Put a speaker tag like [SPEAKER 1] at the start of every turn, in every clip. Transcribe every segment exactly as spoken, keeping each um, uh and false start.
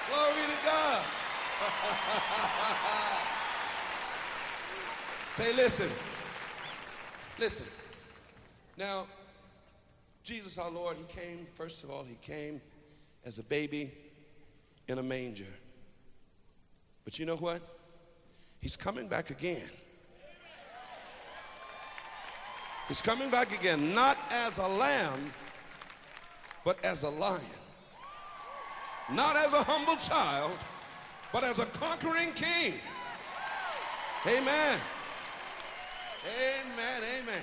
[SPEAKER 1] Glory to God. Say, listen. Listen. Now, Jesus our Lord, he came, first of all, he came as a baby in a manger. But you know what? He's coming back again. He's coming back again, not as a lamb, but as a lion. Not as a humble child, but as a conquering king. Amen. Amen, amen.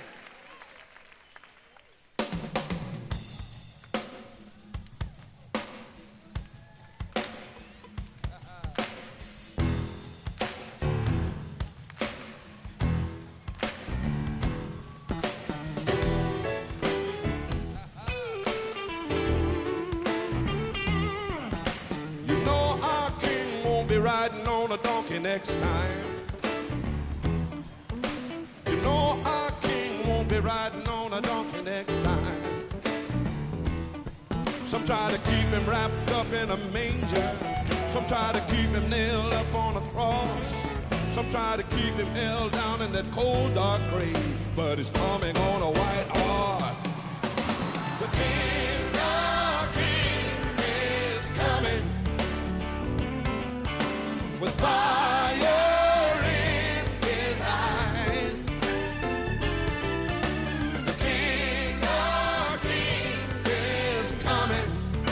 [SPEAKER 1] Riding on a donkey next time. You know our king won't be riding on a donkey next time. Some try to keep him wrapped up in a manger. Some try to keep him nailed up on a cross. Some try to keep him held down in that cold dark grave. But he's coming on a white horse. The King of Kings is coming with fire in his eyes. The King of Kings is coming.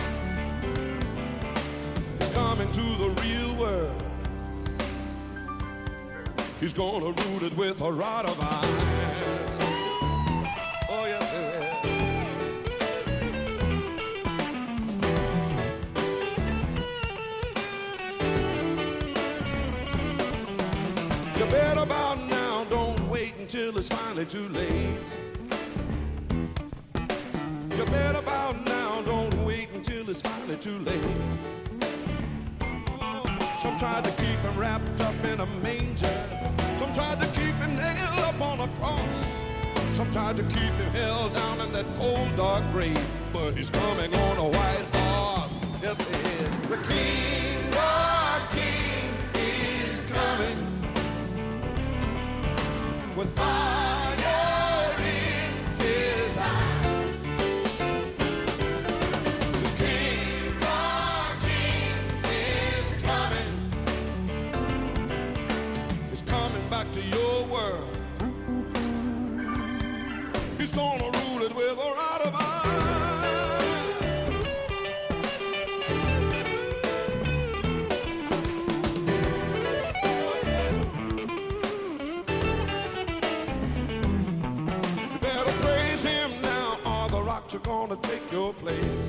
[SPEAKER 1] He's coming to the real world. He's gonna rule it with a rod of iron. Oh, yes, he will. You better bow now, don't wait until it's finally too late. You better bow now, don't wait until it's finally too late. Some tried to keep him wrapped up in a manger. Some tried to keep him nailed up on a cross. Some tried to keep him held down in that cold dark grave. But he's coming on a white horse. Yes, he is. The King of Kings is coming with fire in his eyes. The King of Kings is coming. He's coming back to your world. He's gonna rule it with a rod of iron. Are gonna take your place.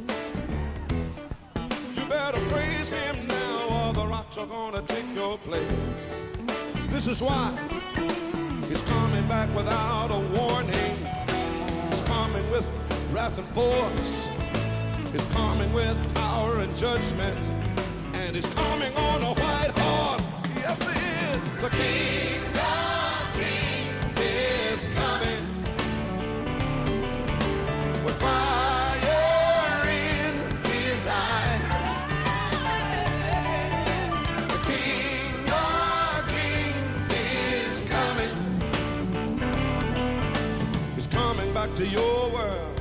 [SPEAKER 1] You better praise him now, or the rocks are gonna take your place. This is why he's coming back without a warning. He's coming with wrath and force. He's coming with power and judgment. And he's coming on a white horse. Yes, he is. The King of Kings is coming. Fire in his eyes. The King of Kings is coming. He's coming back to your world.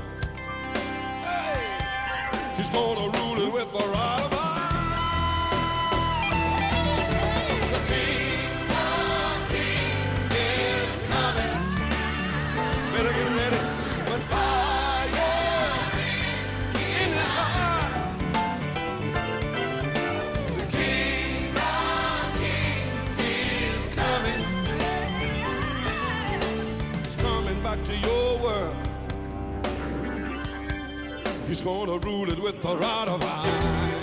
[SPEAKER 1] Hey, he's gonna rule it with a rod of iron. The King of Kings is coming. Better get ready. With fire. To your world, he's gonna rule it with the rod of iron.